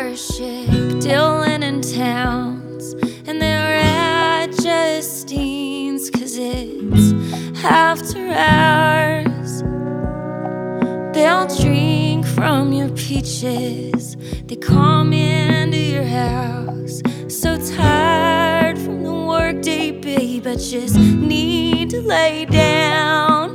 worship Dylan and Towns, and they're at Justine's, 'cause it's after hours. They'll drink from your peaches, they come into your house. So tired from the workday, babe, I just need to lay down.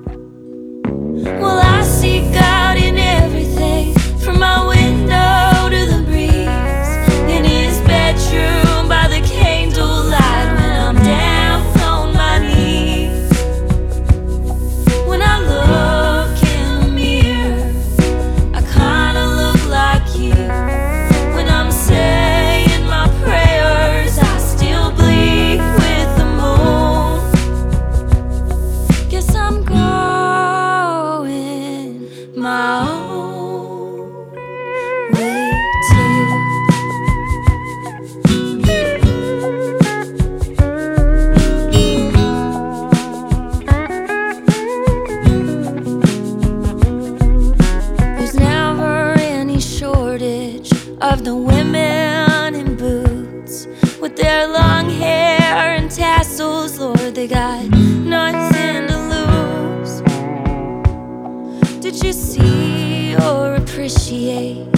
Well, I seek out in everything, from my window to the breeze, in his bedroom by the candlelight, when I'm down on my knees. When I look in the mirror, I kinda look like you. When I'm saying my prayers, I still bleed with the moon. Guess I'm going my own way too. There's never any shortage of the women in boots with their long hair and tassels. Lord, they got nothing to lose. Did you see or appreciate